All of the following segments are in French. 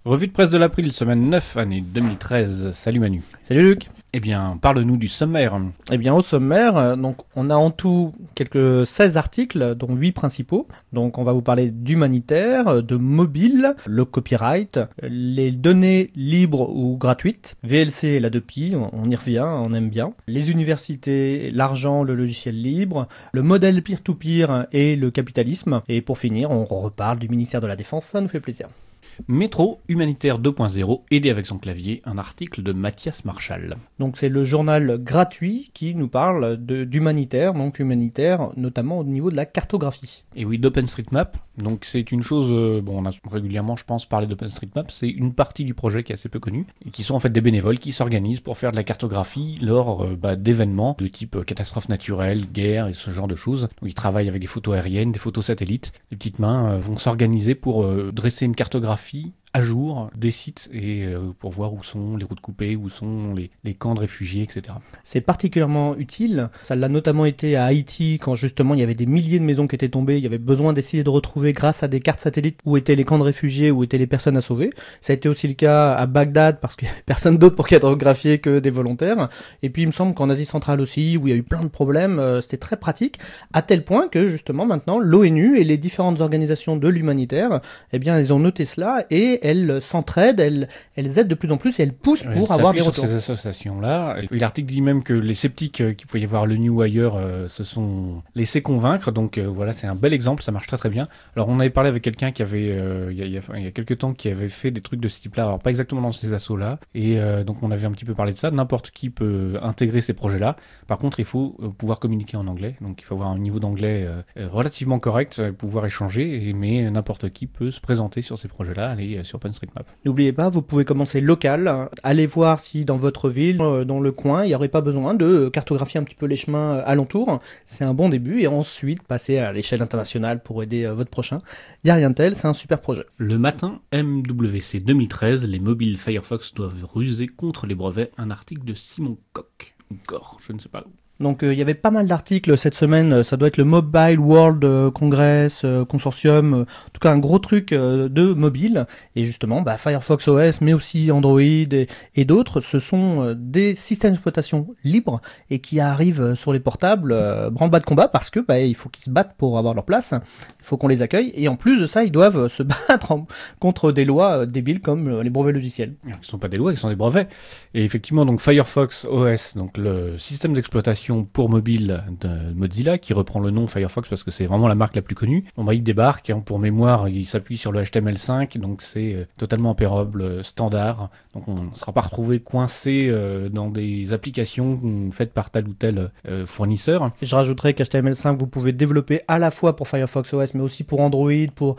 Revue de presse de l'April, semaine 9, année 2013. Salut Manu. Salut Luc. Eh bien, parle-nous du sommaire. Eh bien, au sommaire, donc, on a en tout quelques 16 articles, dont 8 principaux. Donc, on va vous parler d'humanitaire, de mobile, le copyright, les données libres ou gratuites, VLC et la 2PI, on y revient, on aime bien, les universités, l'argent, le logiciel libre, le modèle peer-to-peer et le capitalisme. Et pour finir, on reparle du ministère de la Défense, ça nous fait plaisir. Métro, humanitaire 2.0, aidé avec son clavier, un article de Mathias Marchal. Donc c'est le journal gratuit qui nous parle d'humanitaire, donc humanitaire notamment au niveau de la cartographie. Et oui, d'OpenStreetMap, donc c'est une chose, on a régulièrement je pense parlé d'OpenStreetMap, c'est une partie du projet qui est assez peu connue, et qui sont en fait des bénévoles qui s'organisent pour faire de la cartographie lors d'événements de type catastrophes naturelles, guerre et ce genre de choses. Donc ils travaillent avec des photos aériennes, des photos satellites, les petites mains vont s'organiser pour dresser une cartographie à jour des sites et pour voir où sont les routes coupées, où sont les camps de réfugiés, etc. C'est particulièrement utile. Ça l'a notamment été à Haïti quand justement il y avait des milliers de maisons qui étaient tombées. Il y avait besoin d'essayer de retrouver grâce à des cartes satellites où étaient les camps de réfugiés, où étaient les personnes à sauver. Ça a été aussi le cas à Bagdad parce qu'il n'y avait personne d'autre pour cartographier que des volontaires. Et puis il me semble qu'en Asie centrale aussi, où il y a eu plein de problèmes, c'était très pratique, à tel point que justement maintenant l'ONU et les différentes organisations de l'humanitaire, eh bien elles ont noté cela et elles s'entraident, elles aident de plus en plus et elles poussent pour avoir des retours. Sur ces associations-là. Et l'article dit même que les sceptiques qu'il pouvait y avoir le New Wire se sont laissés convaincre. Donc voilà, c'est un bel exemple, ça marche très très bien. Alors on avait parlé avec quelqu'un qui avait, il y a quelques temps, qui avait fait des trucs de ce type-là. Alors pas exactement dans ces assos-là. Et donc on avait un petit peu parlé de ça. N'importe qui peut intégrer ces projets-là. Par contre, il faut pouvoir communiquer en anglais. Donc il faut avoir un niveau d'anglais relativement correct, pouvoir échanger. Mais n'importe qui peut se présenter sur ces projets-là, aller sur OpenStreetMap. N'oubliez pas, vous pouvez commencer local, allez voir si dans votre ville, dans le coin, il n'y aurait pas besoin de cartographier un petit peu les chemins alentours. C'est un bon début et ensuite passer à l'échelle internationale pour aider votre prochain. Il n'y a rien de tel, c'est un super projet. Le matin, MWC 2013, les mobiles Firefox doivent ruser contre les brevets. Un article de Simon Koch. Encore, je ne sais pas où. Donc il y avait pas mal d'articles cette semaine, ça doit être le Mobile World Congress Consortium, en tout cas un gros truc de mobile, et justement Firefox OS mais aussi Android et d'autres, ce sont des systèmes d'exploitation libres et qui arrivent sur les portables branle-bas de combat parce que il faut qu'ils se battent pour avoir leur place, il faut qu'on les accueille, et en plus de ça ils doivent se battre contre des lois débiles comme les brevets logiciels. Qui ne sont pas des lois, qui sont des brevets, et effectivement donc Firefox OS, donc le système d'exploitation pour mobile de Mozilla, qui reprend le nom Firefox parce que c'est vraiment la marque la plus connue. Il débarque, pour mémoire, il s'appuie sur le HTML5, donc c'est totalement opérable, standard. Donc on ne sera pas retrouvé coincé dans des applications faites par tel ou tel fournisseur. Je rajouterais qu'HTML5, vous pouvez développer à la fois pour Firefox OS, mais aussi pour Android, pour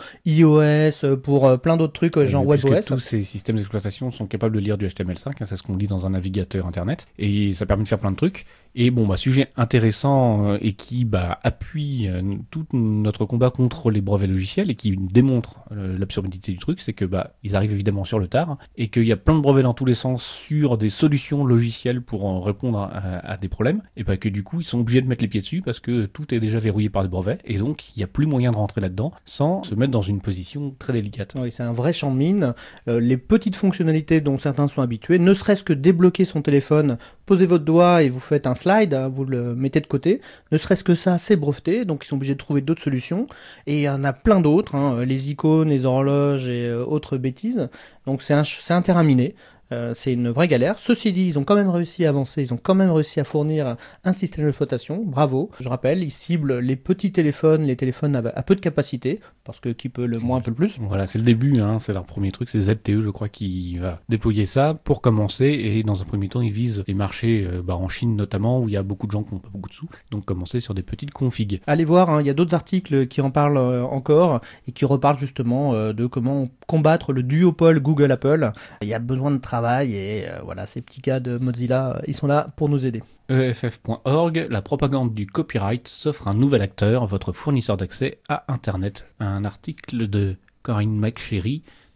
iOS, pour plein d'autres trucs, genre WebOS. Tous ces systèmes d'exploitation sont capables de lire du HTML5, c'est ce qu'on lit dans un navigateur internet, et ça permet de faire plein de trucs. Et sujet intéressant et qui appuie tout notre combat contre les brevets logiciels et qui démontre l'absurdité du truc, c'est que ils arrivent évidemment sur le tard et qu'il y a plein de brevets dans tous les sens sur des solutions logicielles pour en répondre à des problèmes, et que du coup ils sont obligés de mettre les pieds dessus parce que tout est déjà verrouillé par des brevets et donc il n'y a plus moyen de rentrer là-dedans sans se mettre dans une position très délicate. Oui, c'est un vrai champ de mine. Les petites fonctionnalités dont certains sont habitués, ne serait-ce que débloquer son téléphone, posez votre doigt et vous faites un slide, vous le mettez de côté, ne serait-ce que ça, c'est breveté, donc ils sont obligés de trouver d'autres solutions, et il y en a plein d'autres, les icônes, les horloges et autres bêtises, donc c'est un terrain miné. C'est une vraie galère. Ceci dit, ils ont quand même réussi à avancer, ils ont quand même réussi à fournir un système d'exploitation, bravo. Je rappelle, ils ciblent les petits téléphones, les téléphones à peu de capacité, parce que qui peut le moins, un peu le plus. Voilà, c'est le début, c'est leur premier truc, c'est ZTE je crois qui va déployer ça pour commencer, et dans un premier temps ils visent les marchés en Chine notamment, où il y a beaucoup de gens qui n'ont pas beaucoup de sous, donc commencer sur des petites configs. Allez voir, il y a d'autres articles qui en parlent encore, et qui reparlent justement de comment combattre le duopole Google-Apple. Il y a besoin de travail, et voilà, ces petits gars de Mozilla, ils sont là pour nous aider. EFF.org, la propagande du copyright s'offre un nouvel acteur, votre fournisseur d'accès à Internet. Un article de Corinne McSherry,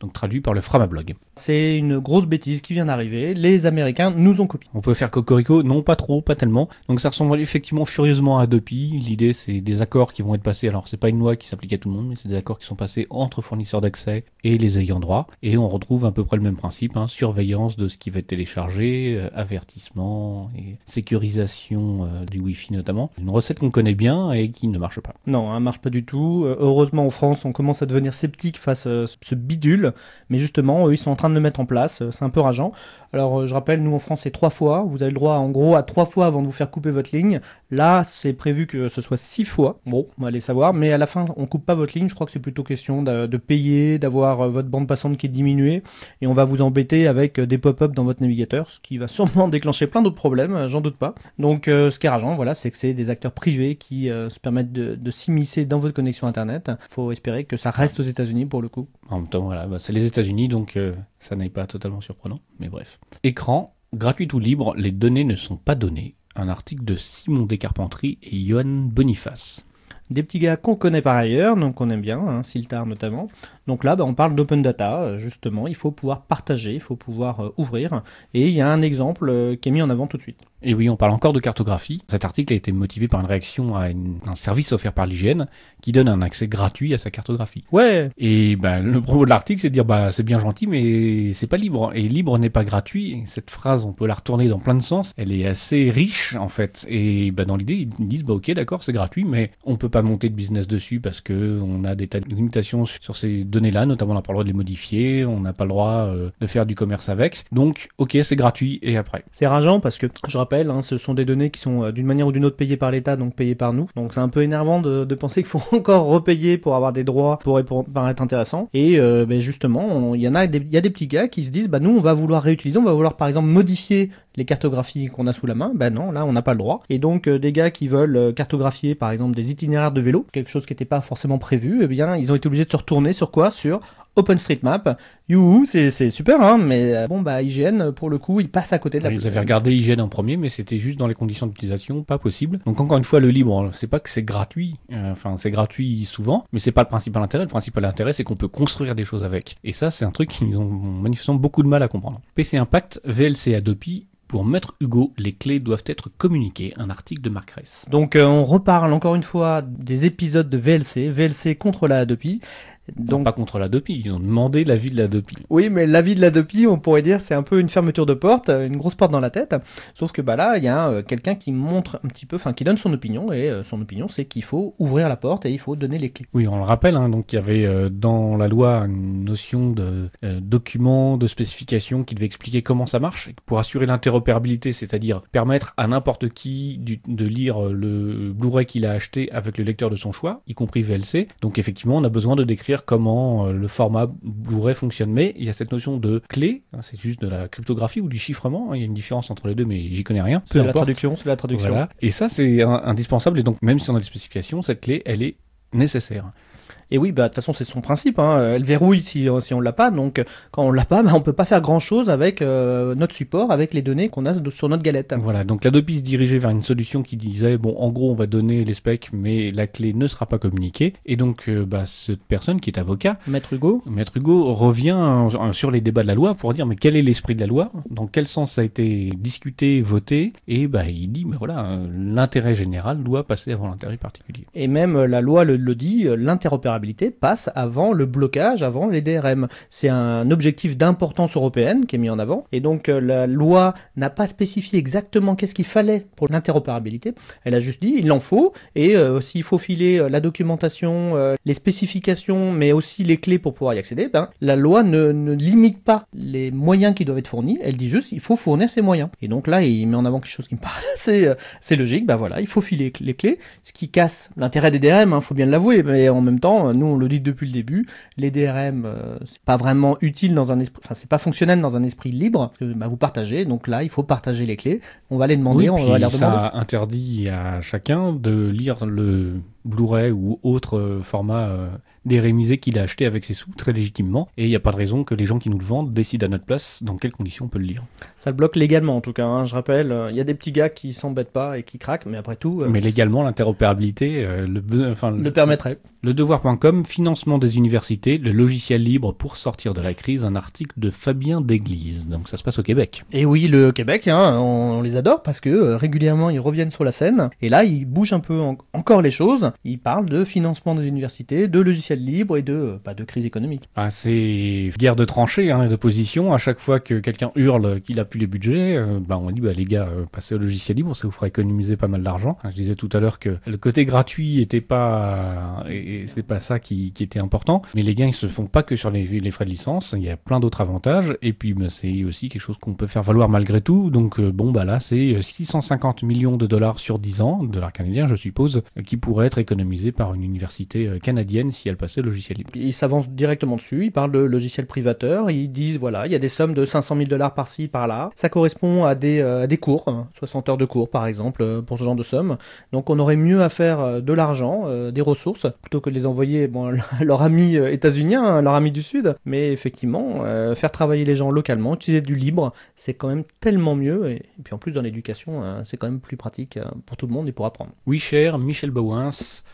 donc traduit par le Framablog. C'est une grosse bêtise qui vient d'arriver, les Américains nous ont copié. On peut faire cocorico, non pas trop, pas tellement. Donc ça ressemble effectivement furieusement à Adopi. L'idée c'est des accords qui vont être passés, alors c'est pas une loi qui s'applique à tout le monde, mais c'est des accords qui sont passés entre fournisseurs d'accès et les ayants droit. Et on retrouve à peu près le même principe, surveillance de ce qui va être téléchargé, avertissement et sécurisation du Wi-Fi notamment. Une recette qu'on connaît bien et qui ne marche pas. Non, marche pas du tout. Heureusement en France on commence à devenir sceptique face à ce bidule, mais justement eux ils sont en train de le mettre en place, c'est un peu rageant. Alors je rappelle, nous en France c'est 3 fois, vous avez le droit en gros à 3 fois avant de vous faire couper votre ligne. Là c'est prévu que ce soit 6 fois, bon on va aller savoir, mais à la fin on coupe pas votre ligne, je crois que c'est plutôt question de payer, d'avoir votre bande passante qui est diminuée, et on va vous embêter avec des pop-up dans votre navigateur, ce qui va sûrement déclencher plein d'autres problèmes, j'en doute pas. Donc ce qui est rageant, voilà, c'est que c'est des acteurs privés qui se permettent de s'immiscer dans votre connexion internet. Faut espérer que ça reste aux États-Unis pour le coup. En même temps, voilà, c'est les États-Unis, donc ça n'est pas totalement surprenant, mais bref. Écran, gratuit ou libre, les données ne sont pas données. Un article de Simon Descarpentries et Johan Boniface. Des petits gars qu'on connaît par ailleurs, donc on aime bien, Siltar notamment. Donc là, on parle d'open data, justement, il faut pouvoir partager, il faut pouvoir ouvrir, et il y a un exemple qui est mis en avant tout de suite. Et oui, on parle encore de cartographie. Cet article a été motivé par une réaction à un service offert par l'IGN qui donne un accès gratuit à sa cartographie. Ouais. Et le propos de l'article, c'est de dire c'est bien gentil, mais c'est pas libre. Et libre n'est pas gratuit. Et cette phrase, on peut la retourner dans plein de sens. Elle est assez riche en fait. Et dans l'idée, ils disent ok, d'accord, c'est gratuit, mais on peut pas monter de business dessus parce que on a des tas de limitations sur ces données-là. Notamment, on n'a pas le droit de les modifier, on n'a pas le droit de faire du commerce avec. Donc, ok, c'est gratuit. Et après. C'est rageant parce que je rappelle. Ce sont des données qui sont d'une manière ou d'une autre payées par l'État, donc payées par nous. Donc c'est un peu énervant de penser qu'il faut encore repayer pour avoir des droits, pour paraître intéressant. Et justement, il y a des petits gars qui se disent, nous on va vouloir réutiliser, on va vouloir par exemple modifier les cartographies qu'on a sous la main. Non, là on n'a pas le droit. Et donc des gars qui veulent cartographier par exemple des itinéraires de vélo, quelque chose qui n'était pas forcément prévu, ils ont été obligés de se retourner sur quoi ? Sur OpenStreetMap. Youhou, c'est super, mais IGN, pour le coup, il passe à côté de la... Ils avaient regardé IGN en premier, mais c'était juste dans les conditions d'utilisation, pas possible. Donc encore une fois, le libre, c'est pas que c'est gratuit, c'est gratuit souvent, mais c'est pas le principal intérêt. Le principal intérêt, c'est qu'on peut construire des choses avec. Et ça, c'est un truc qu'ils ont manifestement beaucoup de mal à comprendre. PC Impact, VLC Adopi. Pour Maître Hugo, les clés doivent être communiquées. Un article de Marc Ress. Donc on reparle encore une fois des épisodes de VLC contre la Adopi. Donc, non, pas contre l'Adopi, ils ont demandé l'avis de l'Adopi. Oui, mais l'avis de l'Adopi, on pourrait dire, c'est un peu une fermeture de porte, une grosse porte dans la tête. Sauf que là, il y a quelqu'un qui montre un petit peu, qui donne son opinion, et son opinion, c'est qu'il faut ouvrir la porte et il faut donner les clés. Oui, on le rappelle, donc il y avait dans la loi une notion de document, de spécification qui devait expliquer comment ça marche, pour assurer l'interopérabilité, c'est-à-dire permettre à n'importe qui de lire le Blu-ray qu'il a acheté avec le lecteur de son choix, y compris VLC. Donc effectivement, on a besoin de décrire comment le format Blu-ray fonctionne, mais il y a cette notion de clé, c'est juste de la cryptographie ou du chiffrement, il y a une différence entre les deux, mais j'y connais rien. C'est la traduction. Voilà. Et ça, c'est indispensable, et donc même si on a des spécifications, cette clé, elle est nécessaire. Et oui, de toute façon, c'est son principe. Elle verrouille si on l'a pas. Donc, quand on l'a pas, on peut pas faire grand-chose avec notre support, avec les données qu'on a sur notre galette. Voilà, donc l'Adopi se dirigeait vers une solution qui disait, en gros, on va donner les specs, mais la clé ne sera pas communiquée. Et donc, cette personne qui est avocat, Maître Hugo revient sur les débats de la loi pour dire, mais quel est l'esprit de la loi ? Dans quel sens ça a été discuté, voté ? Et il dit, l'intérêt général doit passer avant l'intérêt particulier. Et même la loi le dit, l'interopérabilité passe avant le blocage, avant les DRM. C'est un objectif d'importance européenne qui est mis en avant. Et donc la loi n'a pas spécifié exactement qu'est-ce qu'il fallait pour l'interopérabilité. Elle a juste dit il en faut. Et s'il faut filer la documentation, les spécifications, mais aussi les clés pour pouvoir y accéder, la loi ne limite pas les moyens qui doivent être fournis. Elle dit juste il faut fournir ces moyens. Et donc là, il met en avant quelque chose qui me paraît assez logique. Il faut filer les clés. Ce qui casse l'intérêt des DRM, faut bien l'avouer. Mais en même temps, nous on le dit depuis le début, les DRM c'est pas vraiment utile dans un esprit, c'est pas fonctionnel dans un esprit libre, parce que vous partagez, donc là il faut partager les clés, on va les demander, on va les redemander. Ça interdit à chacun de lire le Blu-ray ou autre format dérémisé qu'il a acheté avec ses sous très légitimement, et il n'y a pas de raison que les gens qui nous le vendent décident à notre place dans quelles conditions on peut le lire. Ça le bloque légalement en tout cas, je rappelle, il y a des petits gars qui s'embêtent pas et qui craquent, mais après tout... mais légalement l'interopérabilité le permettrait. Ledevoir.com, financement des universités, le logiciel libre pour sortir de la crise, un article de Fabien Desglises. Donc ça se passe au Québec. Et oui, le Québec, on les adore parce que régulièrement ils reviennent sur la scène. Et là, ils bougent un peu encore les choses. Ils parlent de financement des universités, de logiciels libres et de crise économique. C'est guerre de tranchées, de position. À chaque fois que quelqu'un hurle qu'il a plus les budgets, on dit les gars, passez au logiciel libre, ça vous fera économiser pas mal d'argent. Je disais tout à l'heure que le côté gratuit était pas... Et c'est pas ça qui était important, mais les gains ils se font pas que sur les frais de licence, il y a plein d'autres avantages, et puis c'est aussi quelque chose qu'on peut faire valoir malgré tout, donc là c'est 650 millions de dollars sur 10 ans, dollars canadiens je suppose, qui pourraient être économisés par une université canadienne si elle passait le logiciel libre. Ils s'avancent directement dessus, ils parlent de logiciel privateur, ils disent il y a des sommes de 500 000 dollars par-ci, par-là, ça correspond à des cours, 60 heures de cours par exemple, pour ce genre de somme, donc on aurait mieux à faire de l'argent, des ressources, plutôt que de les envoyer leurs amis états-uniens, leurs amis du Sud. Mais effectivement, faire travailler les gens localement, utiliser du libre, c'est quand même tellement mieux. Et puis en plus, dans l'éducation, c'est quand même plus pratique pour tout le monde et pour apprendre. Cher Michel Bowens,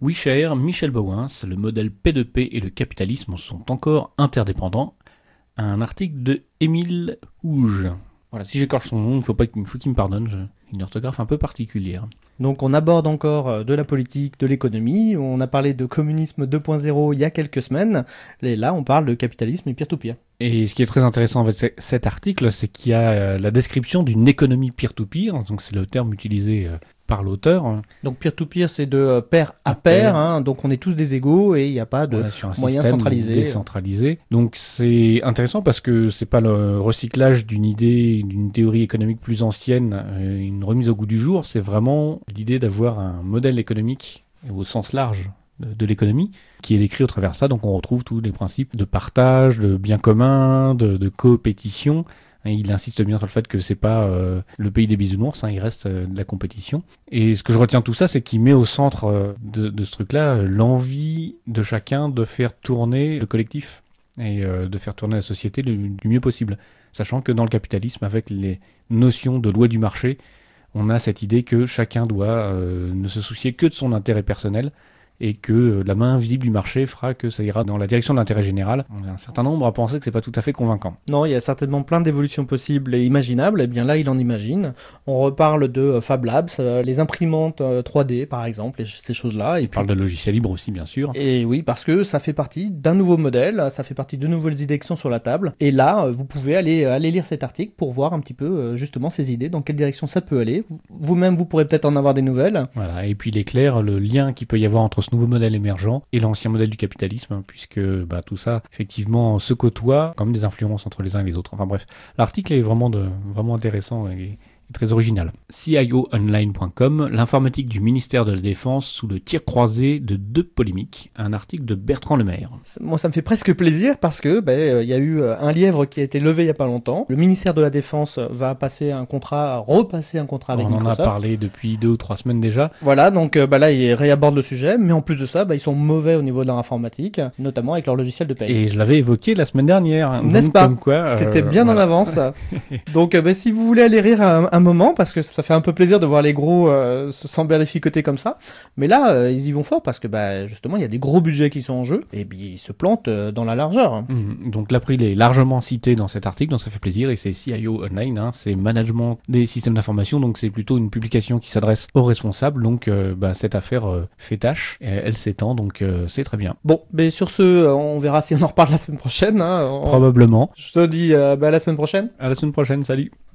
le modèle P2P et le capitalisme sont encore interdépendants. Un article de Émile Houge. Voilà, si j'écorche son nom, il faut qu'il me pardonne, une orthographe un peu particulière. Donc on aborde encore de la politique, de l'économie, on a parlé de communisme 2.0 il y a quelques semaines, et là on parle de capitalisme et peer-to-peer. Et ce qui est très intéressant avec cet article, c'est qu'il y a la description d'une économie peer-to-peer, donc c'est le terme utilisé par l'auteur. Donc peer-to-peer, c'est de pair à pair, donc on est tous des égaux et il n'y a pas de moyens centralisés. Décentralisé. Donc c'est intéressant parce que c'est pas le recyclage d'une idée, d'une théorie économique plus ancienne, une remise au goût du jour, c'est vraiment l'idée d'avoir un modèle économique au sens large de l'économie qui est décrit au travers de ça. Donc on retrouve tous les principes de partage, de bien commun, de coopétition. Il insiste bien sur le fait que c'est pas le pays des bisounours, il reste de la compétition. Et ce que je retiens de tout ça, c'est qu'il met au centre de ce truc-là l'envie de chacun de faire tourner le collectif et de faire tourner la société du mieux possible. Sachant que dans le capitalisme, avec les notions de loi du marché, on a cette idée que chacun doit ne se soucier que de son intérêt personnel et que la main invisible du marché fera que ça ira dans la direction de l'intérêt général. On a un certain nombre à penser que c'est pas tout à fait convaincant. Non, il y a certainement plein d'évolutions possibles et imaginables, et bien là il en imagine. On reparle de Fab Labs, les imprimantes 3D par exemple, et ces choses-là. Et on parle de logiciel libre aussi bien sûr. Et oui, parce que ça fait partie d'un nouveau modèle, ça fait partie de nouvelles idées qui sont sur la table, et là vous pouvez aller lire cet article pour voir un petit peu justement ces idées, dans quelle direction ça peut aller. Vous-même vous pourrez peut-être en avoir des nouvelles. Voilà, et puis il est clair le lien qu'il peut y avoir entre ce nouveau modèle émergent et l'ancien modèle du capitalisme, puisque tout ça, effectivement, se côtoie, comme des influences entre les uns et les autres. Enfin bref, l'article est vraiment intéressant et très original. CIOonline.com, l'informatique du ministère de la Défense sous le tir croisé de deux polémiques, un article de Bertrand Lemaire. Moi ça me fait presque plaisir parce que y a eu un lièvre qui a été levé il y a pas longtemps. Le ministère de la Défense va repasser un contrat avec Microsoft. On en a parlé depuis 2 ou 3 semaines déjà. Voilà, donc là ils réabordent le sujet, mais en plus de ça, ils sont mauvais au niveau de leur informatique, notamment avec leur logiciel de paye. Et je l'avais évoqué la semaine dernière. N'est-ce pas ? Comme quoi, t'étais bien en avance. Donc si vous voulez aller rire un moment, parce que ça fait un peu plaisir de voir les gros s'emberlificoter comme ça, mais là ils y vont fort parce que justement il y a des gros budgets qui sont en jeu et puis ils se plantent dans la largeur. Donc l'April est largement cité dans cet article, donc ça fait plaisir, et c'est CIO Online, c'est management des systèmes d'information, donc c'est plutôt une publication qui s'adresse aux responsables, donc cette affaire fait tâche, elle s'étend, donc c'est très bien. Bon, mais sur ce, on verra si on en reparle la semaine prochaine. Probablement. Je te dis à la semaine prochaine. À la semaine prochaine, salut.